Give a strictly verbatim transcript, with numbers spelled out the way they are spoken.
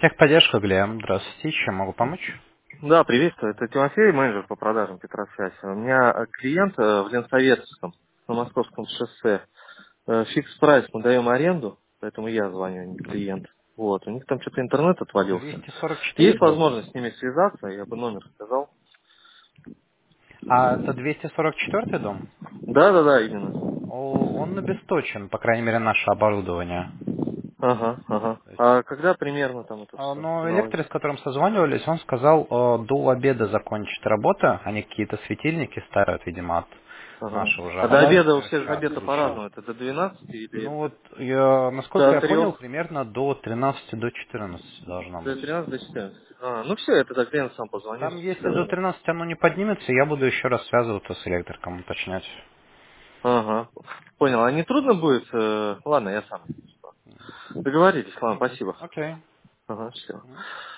Техподдержка, Глеб. Здравствуйте. Чем могу помочь? Да, приветствую. Это Тимофей, менеджер по продажам Петросвязь. У меня э, клиент э, в Ленсоветском, на Московском шоссе. Э, Фикс прайс, мы даем аренду, поэтому я звоню, а не клиент. Вот, у них там что-то интернет отвалился. двести сорок четыре Есть дом? возможность с ними связаться, я бы номер сказал. А это двести сорок четыре дом? Да, да, да, именно. О, он обесточен, по крайней мере, наше оборудование. Ага, ага. То есть, А когда примерно там это а, все но электрик, наладится? с которым созванивались, он сказал, э, до обеда закончит работа. Они какие-то светильники ставят, видимо, от Ага. нашего уже А до обеда у оборудования. всех Сейчас обеда изучу. по-разному. Это до двенадцати или Ну это вот, я, насколько до я понял, трех? примерно до тринадцати, до четырнадцати должно До быть. тринадцати, до четырнадцати. А, ну все, это тогда клиент сам позвонит. Там, если до тринадцати оно не поднимется, я буду еще раз связываться с электриком, уточнять. Ага, понял. А не трудно будет? э, Ладно, я сам. Договорились, ладно, спасибо. Окей. Ага, все.